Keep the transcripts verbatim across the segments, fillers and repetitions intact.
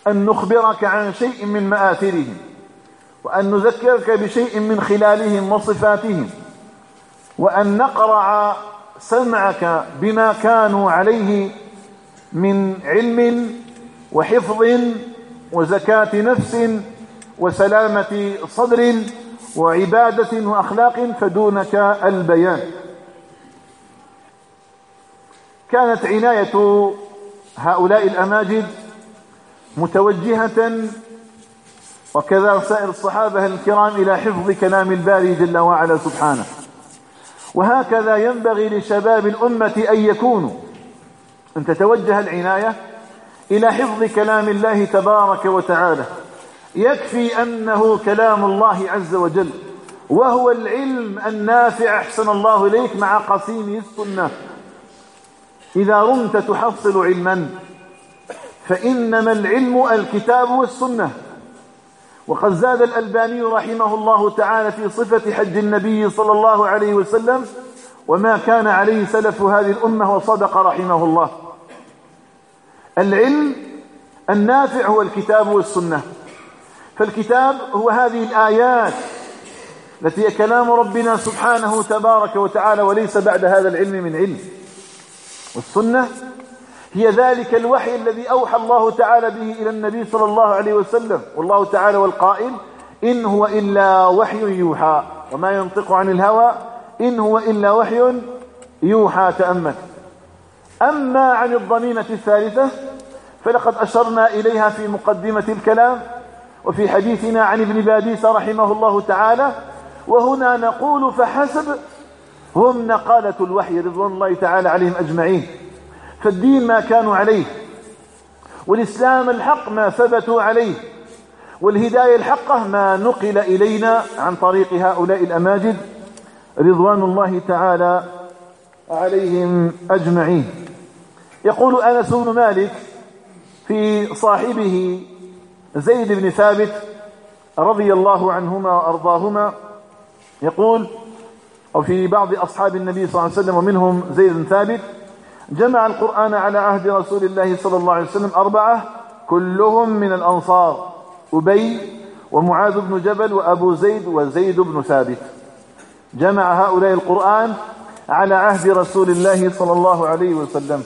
أن نخبرك عن شيء من مآثرهم، وأن نذكرك بشيء من خلالهم وصفاتهم، وأن نقرع سمعك بما كانوا عليه من علم وحفظ وزكاة نفس وسلامة صدر وعبادة وأخلاق فدونك البيان. كانت عناية هؤلاء الأماجد متوجهة وكذا سائر الصحابة الكرام إلى حفظ كلام الباري جل وعلا سبحانه. وهكذا ينبغي لشباب الأمة أن يكونوا، أن تتوجه العناية إلى حفظ كلام الله تبارك وتعالى. يكفي أنه كلام الله عز وجل، وهو العلم النافع أحسن الله إليك مع قسيم السنة. إذا رمت تحصل علما فإنما العلم الكتاب والسنة. وقد زاد الألباني رحمه الله تعالى في صفة حج النبي صلى الله عليه وسلم: وما كان عليه سلف هذه الأمة، وصدق رحمه الله. العلم النافع هو الكتاب والسنة. فالكتاب هو هذه الآيات التي هي كلام ربنا سبحانه تبارك وتعالى وليس بعد هذا العلم من علم. والسنة هي ذلك الوحي الذي أوحى الله تعالى به إلى النبي صلى الله عليه وسلم، والله تعالى والقائل: إن هو إلا وحي يوحى وما ينطق عن الهوى إن هو إلا وحي يوحى. تأمل. أما عن الضميمة الثالثة فلقد أشرنا إليها في مقدمة الكلام وفي حديثنا عن ابن باديس رحمه الله تعالى، وهنا نقول: فحسب هم نقالة الوحي رضوان الله تعالى عليهم أجمعين. فالدين ما كانوا عليه، والإسلام الحق ما ثبتوا عليه، والهداية الحقة ما نقل إلينا عن طريق هؤلاء الأماجد رضوان الله تعالى عليهم أجمعين. يقول أنس بن مالك في صاحبه زيد بن ثابت رضي الله عنهما وأرضاهما، يقول: أو في بعض أصحاب النبي صلى الله عليه وسلم ومنهم زيد بن ثابت: جمع القرآن على عهد رسول الله صلى الله عليه وسلم أربعة كلهم من الأنصار: أبي ومعاذ بن جبل وأبو زيد وزيد بن ثابت. جمع هؤلاء القرآن على عهد رسول الله صلى الله عليه وسلم.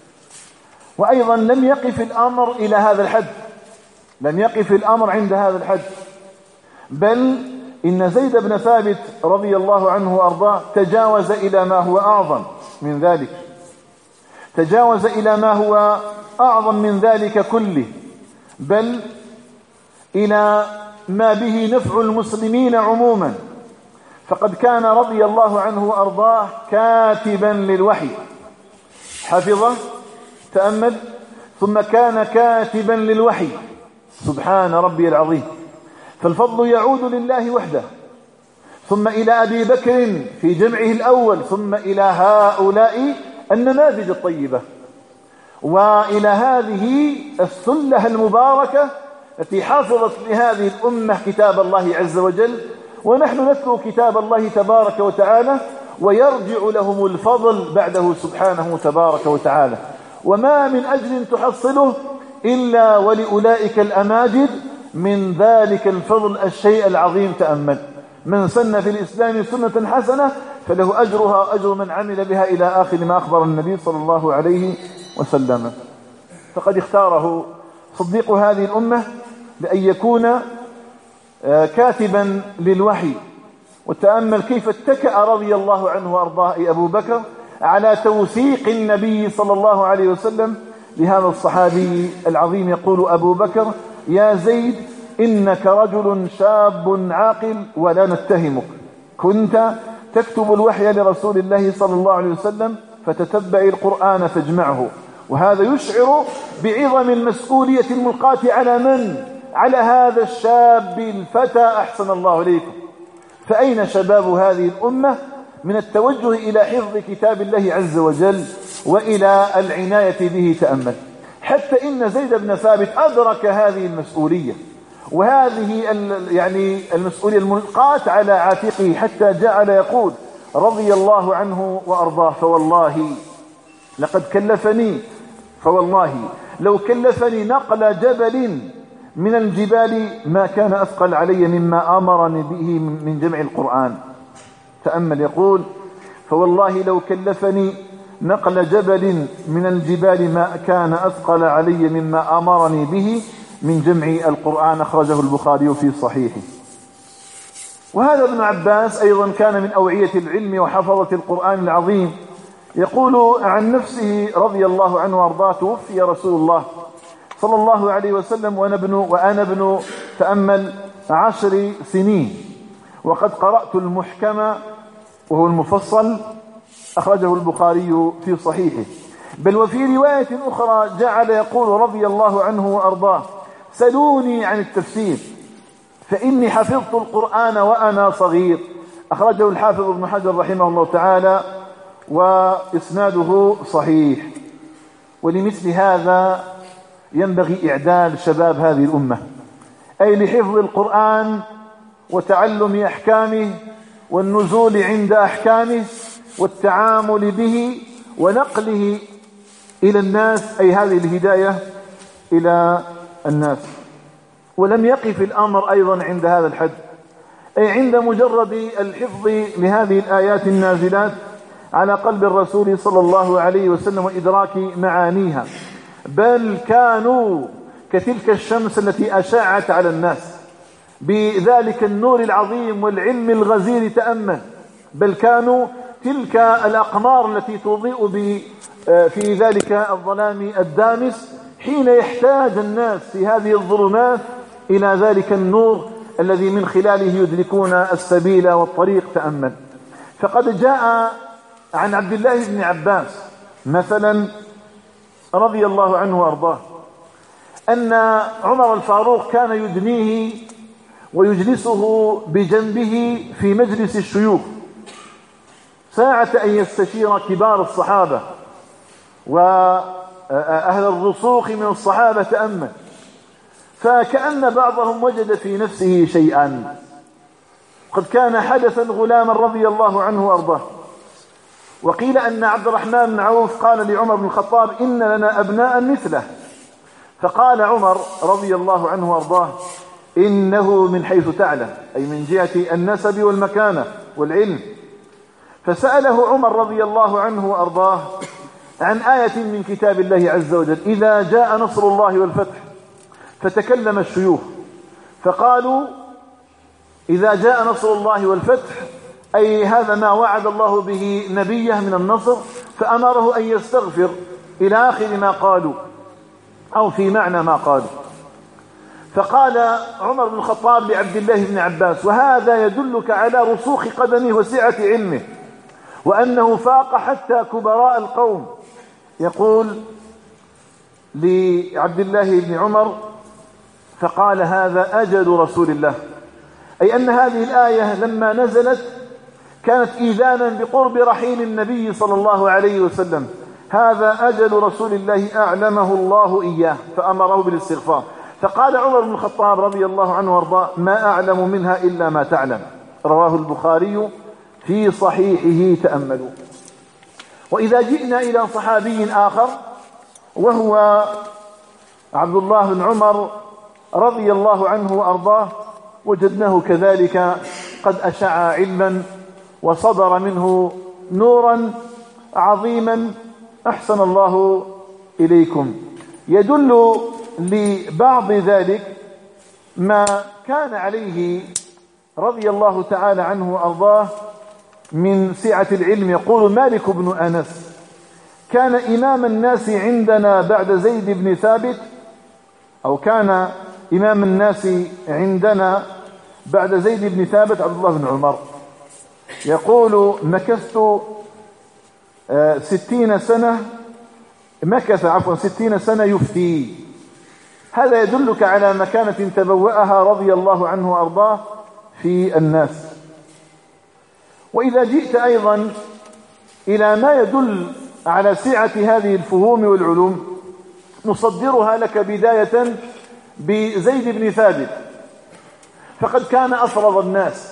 وأيضا لم يقف الأمر إلى هذا الحد، لم يقف الأمر عند هذا الحد، بل إن زيد بن ثابت رضي الله عنه وأرضاه تجاوز إلى ما هو أعظم من ذلك، تجاوز إلى ما هو أعظم من ذلك كله، بل إلى ما به نفع المسلمين عموما. فقد كان رضي الله عنه وأرضاه كاتبا للوحي، حفظه، تأمل، ثم كان كاتبا للوحي. سبحان ربي العظيم. فالفضل يعود لله وحده، ثم إلى أبي بكر في جمعه الأول، ثم إلى هؤلاء النماذج الطيبة، وإلى هذه السلة المباركة التي حافظت لهذه الأمة كتاب الله عز وجل. ونحن نتلو كتاب الله تبارك وتعالى ويرجع لهم الفضل بعده سبحانه تبارك وتعالى. وما من أجل تحصله إلا ولأولئك الأماجد من ذلك الفضل الشيء العظيم. تأمل: من سن في الإسلام سنة حسنة فله أجرها أجر من عمل بها إلى آخر ما أخبر النبي صلى الله عليه وسلم. فقد اختاره صديق هذه الأمة بأن يكون كاتبا للوحي. وتأمل كيف اتكأ رضي الله عنه وأرضاه أبو بكر على توثيق النبي صلى الله عليه وسلم لهذا الصحابي العظيم. يقول أبو بكر: يا زيد إنك رجل شاب عاقل ولا نتهمك، كنت تكتب الوحي لرسول الله صلى الله عليه وسلم فتتبع القرآن فاجمعه. وهذا يشعر بعظم المسؤولية الملقاة على من؟ على هذا الشاب الفتى أحسن الله إليكم. فأين شباب هذه الأمة من التوجه إلى حفظ كتاب الله عز وجل وإلى العناية به؟ تأمل. حتى إن زيد بن ثابت أدرك هذه المسؤولية، وهذه يعني المسؤولية الملقاة على عاتقه، حتى جعل يقول رضي الله عنه وأرضاه: فوالله لقد كلفني فوالله لو كلفني نقل جبل من الجبال ما كان أثقل علي مما أمرني به من جمع القرآن. تأمل يقول: فوالله لو كلفني نقل جبل من الجبال ما كان أثقل علي مما أمرني به من جمع القرآن. أخرجه البخاري في صحيحه. وهذا ابن عباس أيضا كان من أوعية العلم وحفظة القرآن العظيم. يقول عن نفسه رضي الله عنه وارضاه: توفي رسول الله صلى الله عليه وسلم وأنا ابن, وأنا ابن تأمل عشر سنين، وقد قرأت المحكم وهو المفصل. أخرجه البخاري في صحيحه. بل وفي رواية أخرى جعل يقول رضي الله عنه وأرضاه: سلوني عن التفسير فإني حفظت القرآن وأنا صغير. أخرجه الحافظ ابن حجر رحمه الله تعالى وإسناده صحيح. ولمثل هذا ينبغي إعداد شباب هذه الأمة، أي لحفظ القرآن وتعلم أحكامه والنزول عند أحكامه والتعامل به ونقله إلى الناس، أي هذه الهداية إلى الناس. ولم يقف الأمر أيضا عند هذا الحد، أي عند مجرد الحفظ لهذه الآيات النازلات على قلب الرسول صلى الله عليه وسلم وإدراك معانيها، بل كانوا كتلك الشمس التي أشعت على الناس بذلك النور العظيم والعلم الغزير. تأمل، بل كانوا تلك الأقمار التي تضيء في ذلك الظلام الدامس حين يحتاج الناس في هذه الظلمات إلى ذلك النور الذي من خلاله يدركون السبيل والطريق. تأمل، فقد جاء عن عبد الله بن عباس مثلا رضي الله عنه وارضاه أن عمر الفاروق كان يدنيه ويجلسه بجنبه في مجلس الشيوخ ساعة أن يستشير كبار الصحابة وأهل الرسوخ من الصحابة. تأمل، فكأن بعضهم وجد في نفسه شيئا. قد كان حدثا غلاما رضي الله عنه وارضاه، وقيل أن عبد الرحمن بن عوف قال لعمر بن الخطاب: إن لنا أبناء مثله. فقال عمر رضي الله عنه وارضاه: إنه من حيث تعلم، أي من جهة النسب والمكانة والعلم. فسأله عمر رضي الله عنه وارضاه عن آية من كتاب الله عز وجل: إذا جاء نصر الله والفتح. فتكلم الشيوخ فقالوا: إذا جاء نصر الله والفتح، أي هذا ما وعد الله به نبيه من النصر، فأمره أن يستغفر إلى آخر ما قالوا أو في معنى ما قالوا. فقال عمر بن الخطاب لعبد الله بن عباس: وهذا يدلك على رسوخ قدمه وسعة علمه وأنه فاق حتى كبراء القوم. يقول لعبد الله بن عمر: فقال هذا أجل رسول الله، أي أن هذه الآية لما نزلت كانت إيذانا بقرب رحيل النبي صلى الله عليه وسلم. هذا أجل رسول الله أعلمه الله إياه فأمره بالاستغفار. فقال عمر بن الخطاب رضي الله عنه وارضاه: ما أعلم منها إلا ما تعلم. رواه البخاري في صحيحه. تأملوا. وإذا جئنا إلى صحابي آخر وهو عبد الله بن عمر رضي الله عنه وأرضاه، وجدناه كذلك قد أشع علما وصدر منه نورا عظيما. أحسن الله إليكم. يدل لبعض ذلك ما كان عليه رضي الله تعالى عنه وأرضاه من سعة العلم. يقول مالك بن أنس: كان إمام الناس عندنا بعد زيد بن ثابت، أو كان إمام الناس عندنا بعد زيد بن ثابت عبد الله بن عمر. يقول: مكثت ستين سنة مكث عفوا ستين سنة يفتي. هذا يدلك على مكانة تبوأها رضي الله عنه وأرضاه في الناس. وإذا جئت أيضا إلى ما يدل على سعة هذه الفهوم والعلوم نصدرها لك بداية بزيد بن ثابت، فقد كان أفرض الناس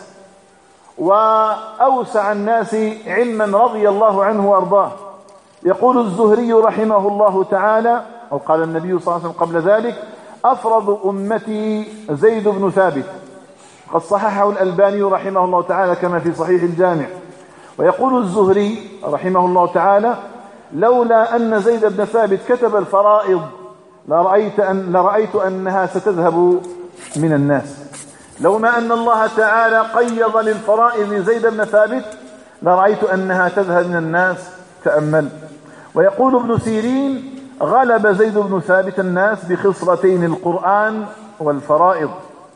وأوسع الناس علما رضي الله عنه وأرضاه. يقول الزهري رحمه الله تعالى: أو قال النبي صلى الله عليه وسلم قبل ذلك: أفرض أمتي زيد بن ثابت. قد صححه الألباني رحمه الله تعالى كما في صحيح الجامع. ويقول الزهري رحمه الله تعالى: لولا أن زيد بن ثابت كتب الفرائض لرأيت, أن لرأيت أنها ستذهب من الناس. لولا أن الله تعالى قيض للفرائض زيد بن ثابت لرأيت أنها تذهب من الناس. تأمل. ويقول ابن سيرين: غلب زيد بن ثابت الناس بخصلتين: القرآن والفرائض.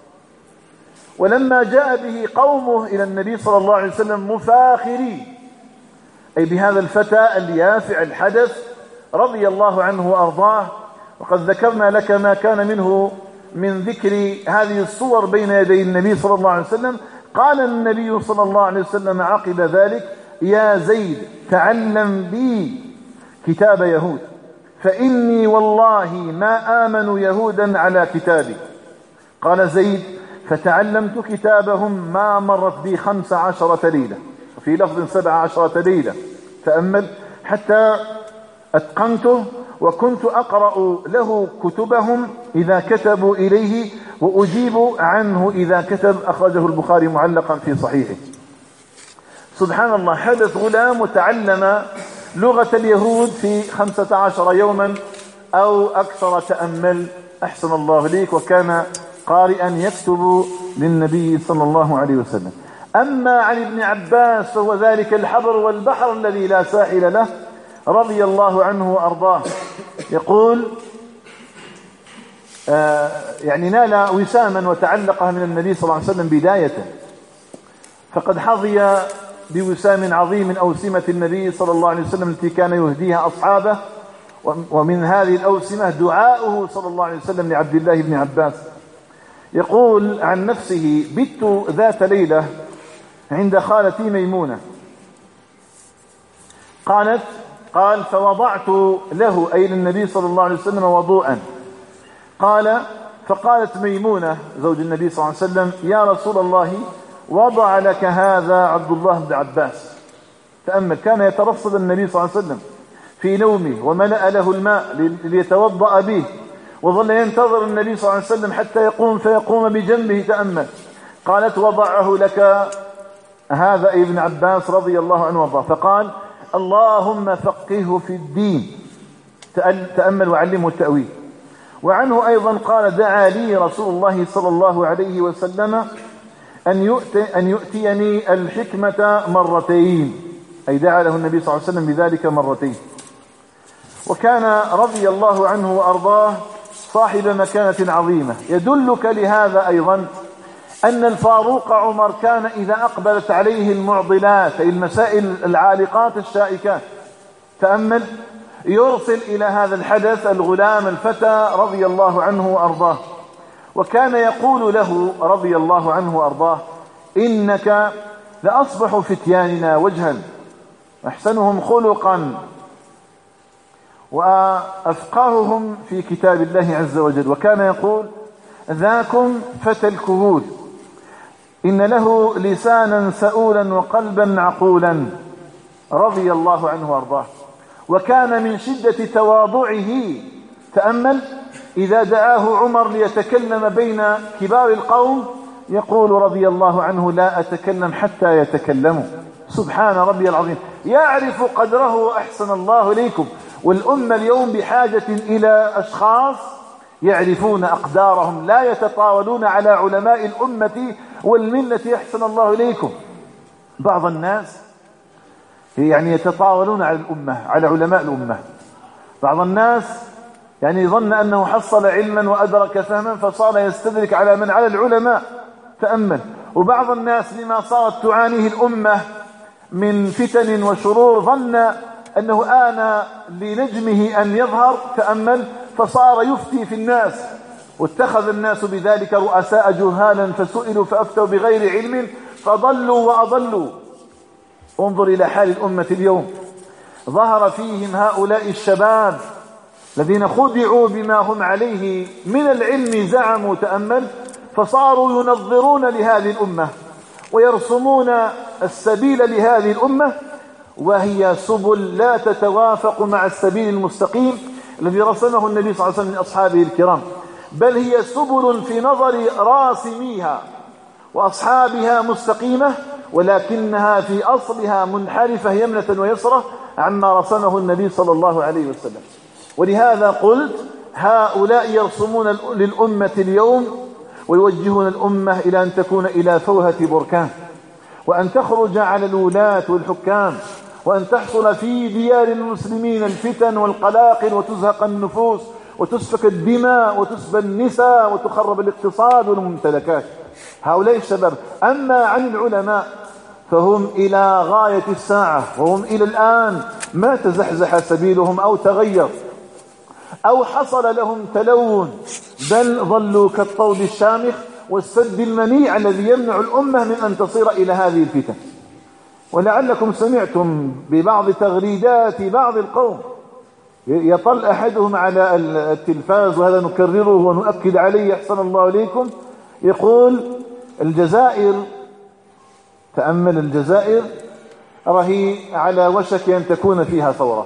ولما جاء به قومه إلى النبي صلى الله عليه وسلم مفاخرين، أي بهذا الفتى اليافع الحدث رضي الله عنه وأرضاه، وقد ذكرنا لك ما كان منه من ذكر هذه الصور بين يدي النبي صلى الله عليه وسلم. قال النبي صلى الله عليه وسلم عقب ذلك: يا زيد تعلم بي كتاب يهود، فإني والله ما آمن يهودا على كتابي. قال زيد: فتعلمت كتابهم ما مرت بي خمس عشرة ليلة، وفي لفظ سبع عشرة ليلة. تأمل. حتى أتقنته، وكنت أقرأ له كتبهم إذا كتبوا إليه، وأجيب عنه إذا كتب. أخرجه البخاري معلقا في صحيحه. سبحان الله، حدث غلام وتعلم لغة اليهود في خمسة عشر يوما أو أكثر. تأمل. أحسن الله ليك. وكان قارئا يكتب للنبي صلى الله عليه وسلم. أما عن ابن عباس فهو ذلك الحبر والبحر الذي لا ساحل له رضي الله عنه وأرضاه. يقول: آه يعني نال وساما وتعلقها من النبي صلى الله عليه وسلم بداية، فقد حظي بوسام عظيم أوسمة النبي صلى الله عليه وسلم التي كان يهديها أصحابه. ومن هذه الأوسمة دعاؤه صلى الله عليه وسلم لعبد الله بن عباس. يقول عن نفسه: بت ذات ليلة عند خالتي ميمونة. قالت قال: فوضعت له، أي للنبي صلى الله عليه وسلم، وضوءا. قال: فقالت ميمونة زوج النبي صلى الله عليه وسلم: يا رسول الله، وضع لك هذا عبد الله بن عباس. تأمل. كان يترصد النبي صلى الله عليه وسلم في نومه، وملأ له الماء ليتوضأ به، وظل ينتظر النبي صلى الله عليه وسلم حتى يقوم فيقوم بجنبه. تأمل. قالت: وضعه لك هذا ابن عباس رضي الله عنه وارضاه. فقال: اللهم فقهه في الدين. تأمل وعلمه التأويل. وعنه أيضا قال: دعا لي رسول الله صلى الله عليه وسلم أن يؤتي أن يؤتيني الحكمة مرتين، أي دعا له النبي صلى الله عليه وسلم بذلك مرتين. وكان رضي الله عنه وأرضاه صاحب مكانة عظيمة. يدلك لهذا أيضا أن الفاروق عمر كان إذا أقبلت عليه المعضلات، أي المسائل العالقات الشائكات، تأمل، يرسل إلى هذا الحدث الغلام الفتى رضي الله عنه وأرضاه. وكان يقول له رضي الله عنه وأرضاه: إنك لأصبح فتياننا وجها، أحسنهم خلقا، وأفقههم في كتاب الله عز وجل. وكان يقول: ذاكم فتى الكهول، إن له لسانا سؤولا وقلبا عقولا، رضي الله عنه وارضاه. وكان من شدة تواضعه، تأمل، إذا دعاه عمر ليتكلم بين كبار القوم يقول رضي الله عنه: لا أتكلم حتى يتكلموا. سبحان ربي العظيم. يعرف قدره. أحسن الله إليكم. والأمة اليوم بحاجة إلى أشخاص يعرفون أقدارهم، لا يتطاولون على علماء الأمة والملة. أحسن الله إليكم. بعض الناس يعني يتطاولون على الأمة، على علماء الأمة. بعض الناس يعني ظن أنه حصل علما وأدرك فهما فصار يستدرك على من على العلماء. تأمل. وبعض الناس لما صارت تعانيه الأمة من فتن وشرور ظن أنه آن لنجمه أن يظهر. تأمل. فصار يفتي في الناس، واتخذ الناس بذلك رؤساء جهالا فسئلوا فأفتوا بغير علم فضلوا وأضلوا. انظر إلى حال الأمة اليوم. ظهر فيهم هؤلاء الشباب الذين خدعوا بما هم عليه من العلم، زعموا، تأمل، فصاروا ينظرون لهذه الأمة ويرسمون السبيل لهذه الأمة، وهي سبل لا تتوافق مع السبيل المستقيم الذي رسمه النبي صلى الله عليه وسلم لأصحابه الكرام، بل هي سبل في نظر راسميها وأصحابها مستقيمة، ولكنها في أصلها منحرفة يمنة ويسرة عما رسمه النبي صلى الله عليه وسلم. ولهذا قلت هؤلاء يرسمون للأمة اليوم ويوجهون الأمة إلى أن تكون إلى فوهة بركان، وأن تخرج على الولاة والحكام، وأن تحصل في ديار المسلمين الفتن والقلاقل وتزهق النفوس وتسفك الدماء وتسبى النساء وتخرب الاقتصاد والممتلكات. هؤلاء الشباب. أما عن العلماء فهم إلى غاية الساعة، وهم إلى الآن ما تزحزح سبيلهم أو تغير أو حصل لهم تلون، بل ظلوا كالطود الشامخ والسد المنيع الذي يمنع الأمة من أن تصير إلى هذه الفتن. ولعلكم سمعتم ببعض تغريدات بعض القوم، يطل أحدهم على التلفاز، وهذا نكرره ونؤكد عليه أحسن الله إليكم، يقول الجزائر، تأمل، الجزائر رهي على وشك أن تكون فيها ثورة.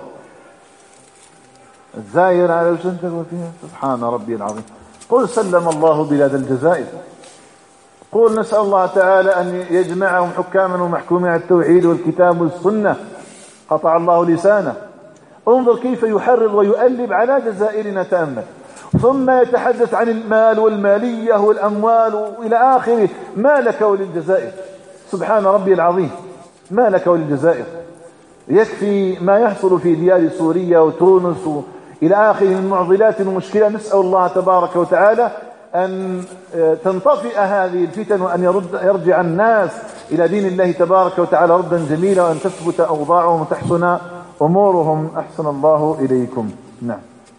الجزائر على وشك أن تكون فيها، سبحان ربي العظيم. قل سلم الله بلاد الجزائر، قل نسأل الله تعالى أن يجمعهم حكاما ومحكومين على التوحيد والكتاب والسنة، قطع الله لسانه. انظر كيف يحرض ويؤلب على جزائرنا، تأمل. ثم يتحدث عن المال والمالية والأموال وإلى آخره. ما لك وللجزائر؟ سبحان ربي العظيم، ما لك وللجزائر؟ يكفي ما يحصل في ديار سوريا وتونس إلى آخره من معضلات ومشكلة. نسأل الله تبارك وتعالى أن تنطفئ هذه الفتن، وأن يرد يرجع الناس إلى دين الله تبارك وتعالى ردا جميلا، وأن تثبت أوضاعهم وتحسن أمورهم. أحسن الله إليكم. نعم.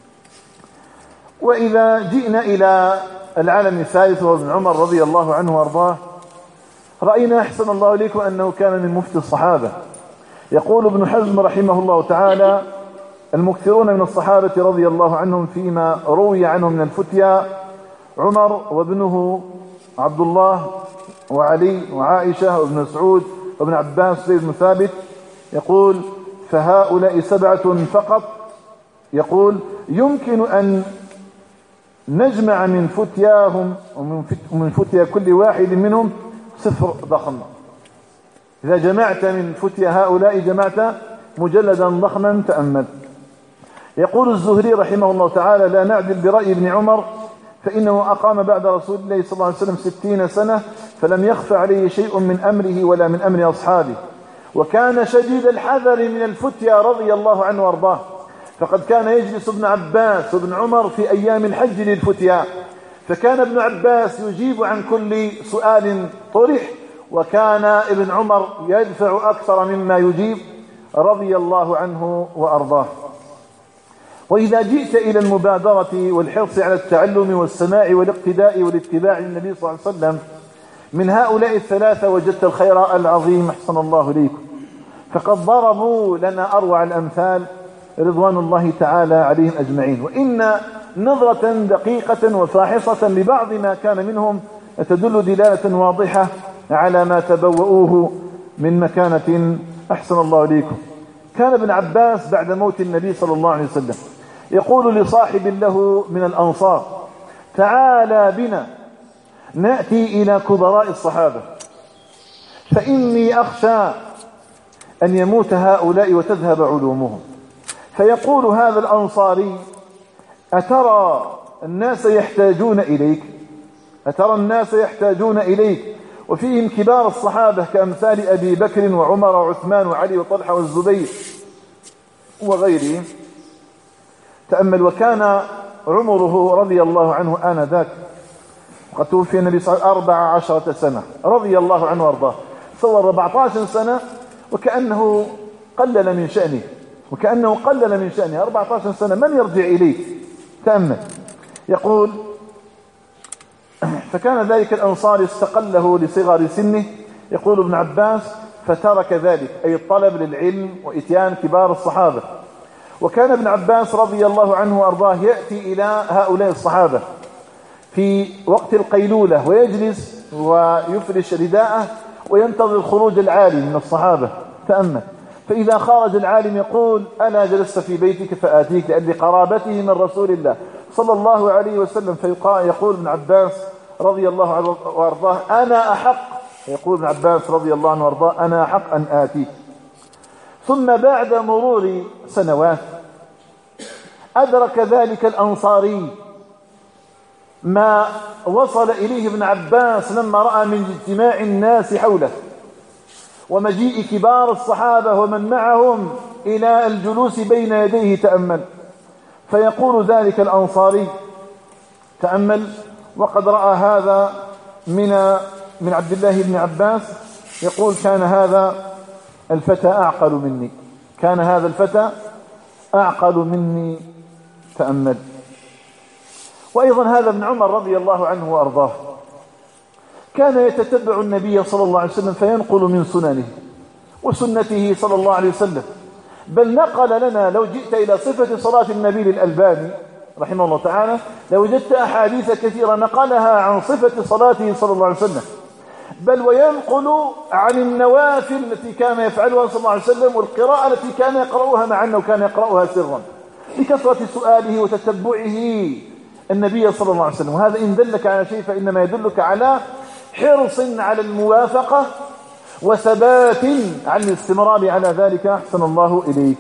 وإذا جئنا إلى العالم الثالث وهو ابن عمر رضي الله عنه وارضاه، رأينا أحسن الله إليكم أنه كان من مفتي الصحابة. يقول ابن حزم رحمه الله تعالى: المكثرون من الصحابة رضي الله عنهم فيما روي عنهم من الفتيا عمر وابنه عبد الله وعلي وعائشة وابن مسعود وابن عباس بن ثابت. يقول: فهؤلاء سبعة فقط. يقول: يمكن أن نجمع من فتياهم ومن فتيا كل واحد منهم صفر ضخم. إذا جمعت من فتيا هؤلاء جمعت مجلدا ضخما. تأمل. يقول الزهري رحمه الله تعالى: لا نعدل برأي ابن عمر، فإنه أقام بعد رسول الله صلى الله عليه وسلم ستين سنة، فلم يخف عليه شيء من أمره ولا من أمر أصحابه، وكان شديد الحذر من الفتيا رضي الله عنه وارضاه، فقد كان يجلس ابن عباس وابن عمر في أيام الحج للفتيا، فكان ابن عباس يجيب عن كل سؤال طرح، وكان ابن عمر يدفع أكثر مما يجيب رضي الله عنه وأرضاه. وإذا جئت إلى المبادرة والحرص على التعلم والسماع والاقتداء والاتباع للنبي صلى الله عليه وسلم من هؤلاء الثلاثة وجدت الخير العظيم. أحسن الله إليكم. فقد ضربوا لنا أروع الأمثال رضوان الله تعالى عليهم أجمعين. وإن نظرة دقيقة وفاحصة لبعض ما كان منهم تدل دلالة واضحة على ما تبوؤوه من مكانة. أحسن الله إليكم. كان ابن عباس بعد موت النبي صلى الله عليه وسلم يقول لصاحب له من الأنصار: تعالى بنا نأتي إلى كبراء الصحابة، فإني أخشى أن يموت هؤلاء وتذهب علومهم. فيقول هذا الأنصاري: أترى الناس يحتاجون إليك؟ أترى الناس يحتاجون إليك وفيهم كبار الصحابة كأمثال أبي بكر وعمر وعثمان وعلي وطلحة والزبير وغيرهم. تأمل. وكان عمره رضي الله عنه آنذاك وقد توفي النبي صلى الله عليه وسلم أربع عشرة سنة رضي الله عنه وارضاه. صور أربعة عشر سنة وكأنه قلل من شأنه، وكأنه قلل من شأنه. أربعة عشر سنة من يرجع إليه؟ تأمل. يقول: فكان ذلك الأنصار استقله لصغر سنه. يقول ابن عباس: فترك ذلك، أي الطلب للعلم وإتيان كبار الصحابة. وكان ابن عباس رضي الله عنه وأرضاه يأتي إلى هؤلاء الصحابة في وقت القيلولة ويجلس ويفرش رداءه وينتظر خروج العالي من الصحابة. تأمل. فإذا خرج العالم يقول أنا جلست في بيتك فآتيك لأجل قرابته من رسول الله صلى الله عليه وسلم، فيقول ابن عباس رضي الله عنه وارضاه أنا أحق، يقول ابن عباس رضي الله عنه وارضاه أنا أحق أن آتيك. ثم بعد مرور سنوات أدرك ذلك الأنصاري ما وصل إليه ابن عباس لما رأى من اجتماع الناس حوله ومجيء كبار الصحابة ومن معهم إلى الجلوس بين يديه تأمل، فيقول ذلك الأنصاري تأمل وقد رأى هذا من من عبد الله بن عباس، يقول كان هذا الفتى أعقل مني، كان هذا الفتى أعقل مني، تأمل. وأيضا هذا ابن عمر رضي الله عنه وأرضاه كان يتتبع النبي صلى الله عليه وسلم فينقل من سننه وسنته صلى الله عليه وسلم، بل نقل لنا لو جئت إلى صفة صلاة النبي للألباني رحمه الله تعالى لوجدت أحاديث كثيرة نقلها عن صفة صلاته صلى الله عليه وسلم، بل وينقل عن النوافل التي كان يفعلها صلى الله عليه وسلم والقراءة التي كان يقرأها مع أنه كان يقرأها سرا لكثرة سؤاله وتتبعه النبي صلى الله عليه وسلم. وهذا إن دلك على شيء فإنما يدلك على حرص على الموافقة وثبات على الاستمرار على ذلك. أحسن الله إليك.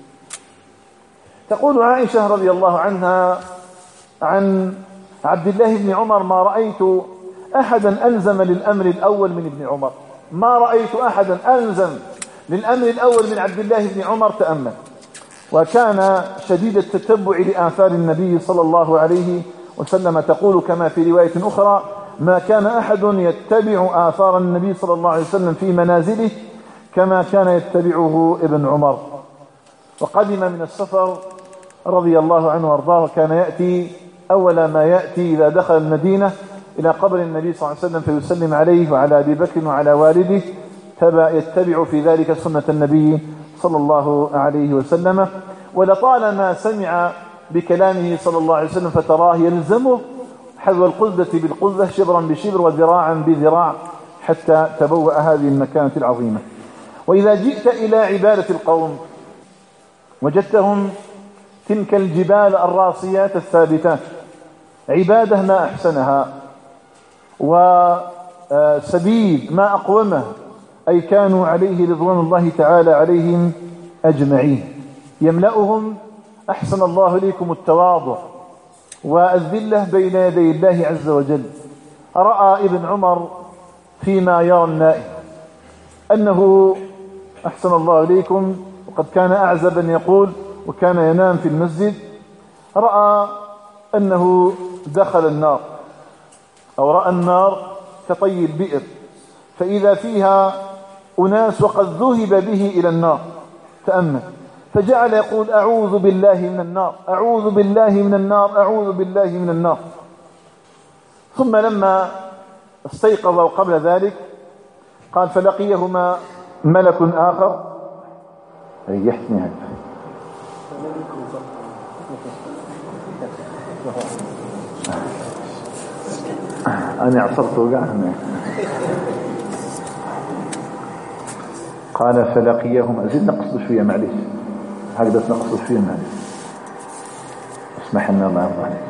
تقول عائشة رضي الله عنها عن عبد الله بن عمر ما رأيت أحدا ألزم للأمر الأول من ابن عمر، ما رأيت أحدا ألزم للأمر الأول من عبد الله بن عمر، تأمل. وكان شديد التتبع لآثار النبي صلى الله عليه وسلم. تقول كما في رواية أخرى ما كان أحد يتبع آثار النبي صلى الله عليه وسلم في منازله كما كان يتبعه ابن عمر. وقدم من السفر رضي الله عنه وارضاه وكان يأتي أول ما يأتي إذا دخل المدينة إلى قبر النبي صلى الله عليه وسلم فيسلم عليه وعلى أبي بكر وعلى والده، يتبع في ذلك سنة النبي صلى الله عليه وسلم. ولطالما سمع بكلامه صلى الله عليه وسلم فتراه يلزمه حذو القذة بالقذة شبرا بشبر وذراعا بذراع حتى تبوأ هذه المكانة العظيمة. وإذا جئت إلى عبادة القوم وجدتهم تلك الجبال الراسيات الثابتات، عبادة ما أحسنها وسبيل ما أقومه، أي كانوا عليه رضوان الله تعالى عليهم أجمعين، يملأهم أحسن الله إليكم التواضع والذلة بين يدي الله عز وجل. رأى ابن عمر فيما يرى النائم أنه أحسن الله إليكم وقد كان أعزبا يقول وكان ينام في المسجد، رأى أنه دخل النار أو رأى النار كطي البئر فإذا فيها أناس وقد ذهب به إلى النار، تأمل، فجعل يقول أعوذ بالله من النار، أعوذ بالله من النار، أعوذ بالله من النار. ثم لما استيقظ وقبل ذلك قال فلقيهما ملك آخر، ريحتني هذا أنا عصرت وقعنا. قال فلقيهما، زد نقصد شوية معلش، هكذا نقصد شوية معلش، اسمح لنا الله يرضى عليك.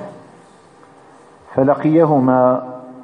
فلقيهما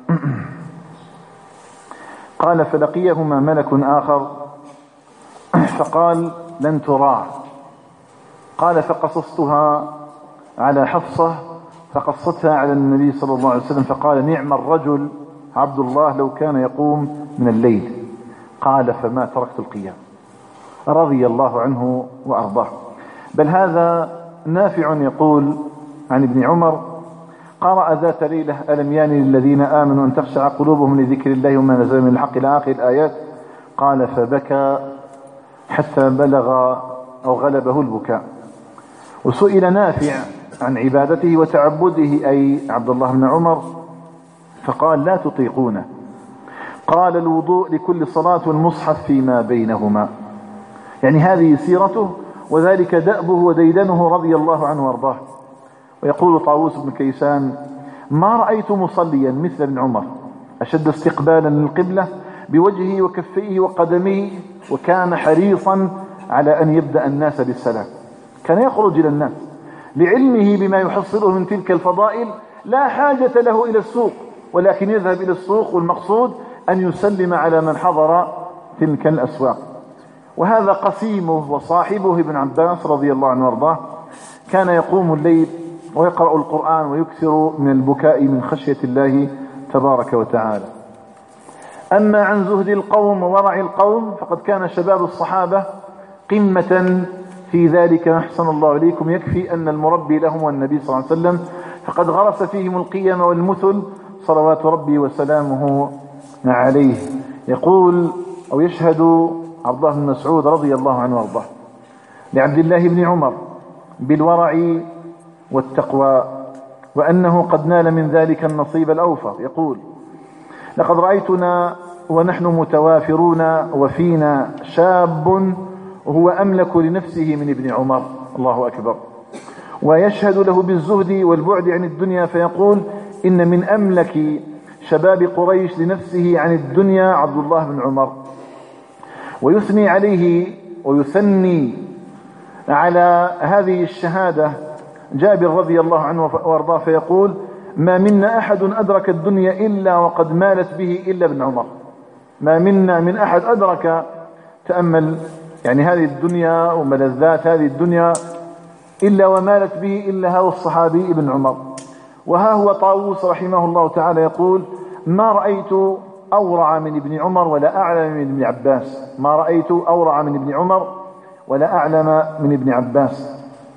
قال فلقيهما ملك آخر فقال لن تراع. قال فقصصتها على حفصة فقصتها على النبي صلى الله عليه وسلم فقال نعم الرجل عبد الله لو كان يقوم من الليل. قال فما تركت القيام، رضي الله عنه وأرضاه. بل هذا نافع يقول عن ابن عمر قرأ ذات ليلة ألم يان للذين آمنوا أن تخشع قلوبهم لذكر الله وما نزل من الحق إلى آخر الآيات. قال فبكى حتى بلغ أو غلبه البكاء. وسئل نافع عن عبادته وتعبده أي عبد الله بن عمر فقال لا تطيقونه. قال الوضوء لكل صلاة والمصحف فيما بينهما، يعني هذه سيرته وذلك دأبه وديدنه رضي الله عنه وارضاه. ويقول طاووس بن كيسان ما رأيت مصليا مثل ابن عمر أشد استقبالا للقبلة بوجهه وكفيه وقدميه، وكان حريصا على أن يبدأ الناس بالسلام. كان يخرج إلى الناس لعلمه بما يحصله من تلك الفضائل، لا حاجة له إلى السوق، ولكن يذهب إلى السوق والمقصود أن يسلم على من حضر تلك الأسواق. وهذا قسيمه وصاحبه ابن عباس رضي الله عنه وارضاه، كان يقوم الليل ويقرأ القرآن ويكثر من البكاء من خشية الله تبارك وتعالى. أما عن زهد القوم وورع القوم فقد كان شباب الصحابة قمة في ذلك. أحسن الله عليكم. يكفي أن المربي لهم والنبي صلى الله عليه وسلم فقد غرس فيهم القيم والمثل صلوات ربي وسلامه عليه. يقول أو يشهد عبد الله بن مسعود رضي الله عنه وارضاه لعبد الله بن عمر بالورع والتقوى، وأنه قد نال من ذلك النصيب الأوفر. يقول: لقد رأيتنا ونحن متوافرون وفينا شاب وهو أملك لنفسه من ابن عمر. الله أكبر. ويشهد له بالزهد والبعد عن الدنيا فيقول: إن من أملك شباب قريش لنفسه عن الدنيا عبد الله بن عمر. ويثني عليه ويثني على هذه الشهادة جابر رضي الله عنه وارضاه فيقول: ما منا أحد أدرك الدنيا إلا وقد مالت به إلا ابن عمر. ما منا من أحد أدرك، تأمل يعني هذه الدنيا وملذات هذه الدنيا، إلا ومالت به إلا هذا الصحابي ابن عمر. وها هو طاووس رحمه الله تعالى يقول: ما رأيت أورع من ابن عمر ولا أعلم من ابن عباس. ما رأيت أورع من ابن عمر ولا أعلم من ابن عباس.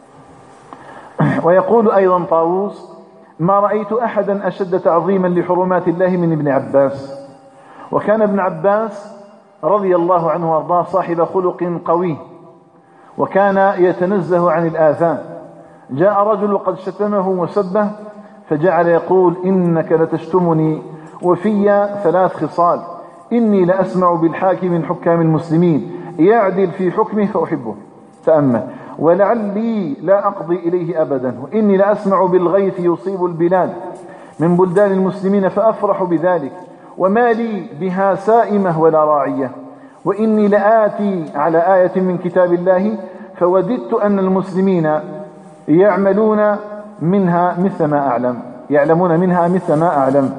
ويقول أيضا طاووس: ما رأيت أحدا أشد تعظيما لحرمات الله من ابن عباس. وكان ابن عباس رضي الله عنه وارضاه صاحب خلق قوي، وكان يتنزه عن الآثام. جاء رجل قد شتمه وسبه فجعل يقول: إنك لتشتمني وفي ثلاث خصال: إني لأسمع بالحاكم من حكام المسلمين يعدل في حكمه فأحبه. تأمل: ولعلي لا أقضي إليه أبدا. وإني لأسمع بالغيث يصيب البلاد من بلدان المسلمين فأفرح بذلك، وما لي بها سائمة ولا راعية. وإني لآتي على آية من كتاب الله فوددت أن المسلمين يعملون منها مثل ما أعلم يعلمون منها مثل ما أعلم.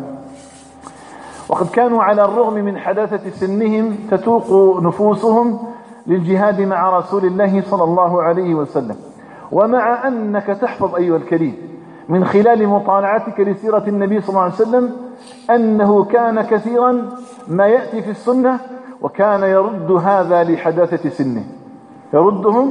وقد كانوا على الرغم من حداثة سنهم تتوق نفوسهم للجهاد مع رسول الله صلى الله عليه وسلم. ومع أنك تحفظ أيها الكريم من خلال مطالعتك لسيرة النبي صلى الله عليه وسلم أنه كان كثيرا ما يأتي في السنة وكان يرد هذا لحداثة سنه، يردهم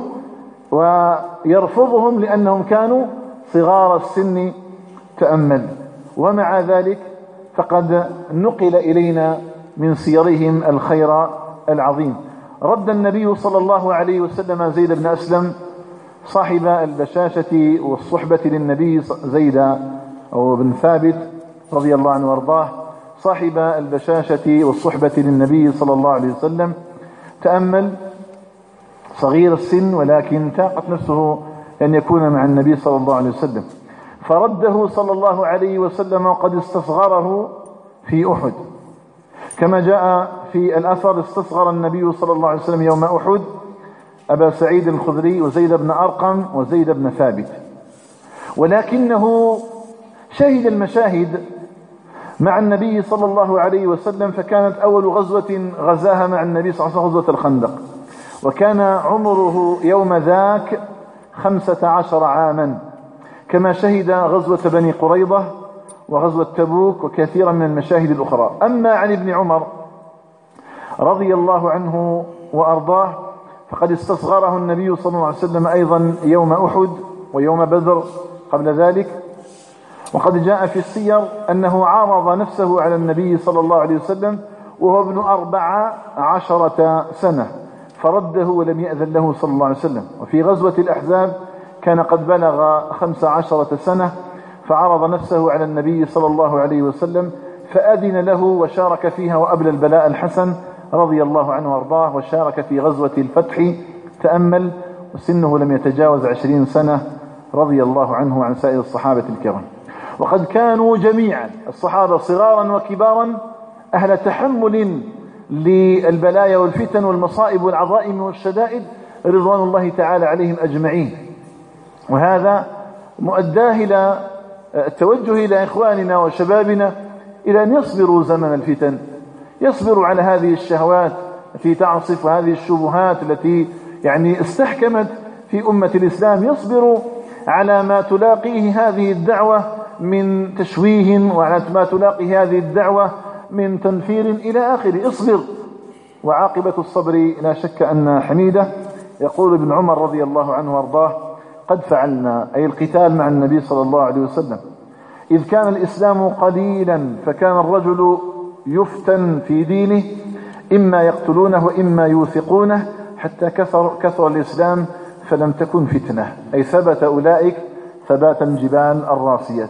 ويرفضهم لأنهم كانوا صغار السن. تأمل. ومع ذلك فقد نقل إلينا من سيرهم الخير العظيم. رد النبي صلى الله عليه وسلم زيد بن أسلم صاحب البشاشة والصحبة للنبي، زيد أو بن ثابت رضي الله عنه وارضاه صاحب البشاشة والصحبة للنبي صلى الله عليه وسلم. تأمل، صغير السن ولكن تاقت نفسه أن يكون مع النبي صلى الله عليه وسلم، فرده صلى الله عليه وسلم وقد استصغره في أحد، كما جاء في الأثر: استصغر النبي صلى الله عليه وسلم يوم أحد أبا سعيد الخدري وزيد بن أرقم وزيد بن ثابت، ولكنه شهد المشاهد مع النبي صلى الله عليه وسلم. فكانت أول غزوة غزاها مع النبي صلى الله عليه وسلم غزوة الخندق، وكان عمره يوم ذاك خمسة عشر عاما، كما شهد غزوة بني قريظة وغزوة تبوك وكثيرا من المشاهد الأخرى. أما عن ابن عمر رضي الله عنه وأرضاه فقد استصغره النبي صلى الله عليه وسلم أيضا يوم أحد ويوم بدر قبل ذلك. وقد جاء في السير أنه عارض نفسه على النبي صلى الله عليه وسلم وهو ابن أربع عشرة سنة فرده ولم يأذن له صلى الله عليه وسلم. وفي غزوة الأحزاب كان قد بلغ خمس عشرة سنة فعرض نفسه على النبي صلى الله عليه وسلم فأذن له وشارك فيها وأبلى البلاء الحسن رضي الله عنه وارضاه، وشارك في غزوة الفتح. تأمل، وسنه لم يتجاوز عشرين سنة رضي الله عنه وعن سائر الصحابة الكرام. وقد كانوا جميعا الصحابة صغارا وكبارا أهل تحمل للبلايا والفتن والمصائب والعظائم والشدائد رضوان الله تعالى عليهم أجمعين. وهذا مؤداه إلى التوجه إلى إخواننا وشبابنا إلى أن يصبروا زمن الفتن، يصبروا على هذه الشهوات التي تعصف وهذه الشبهات التي يعني استحكمت في أمة الإسلام، يصبروا على ما تلاقيه هذه الدعوة من تشويه وعلى ما تلاقي هذه الدعوة من تنفير إلى آخره. اصبر، وعاقبة الصبر لا شك أن حميدة. يقول ابن عمر رضي الله عنه وارضاه: قد فعلنا، أي القتال مع النبي صلى الله عليه وسلم، إذ كان الإسلام قليلا فكان الرجل يفتن في دينه، إما يقتلونه وإما يوثقونه، حتى كثر, كثر الإسلام فلم تكن فتنة، أي ثبت أولئك ثبات الجبال الراسية.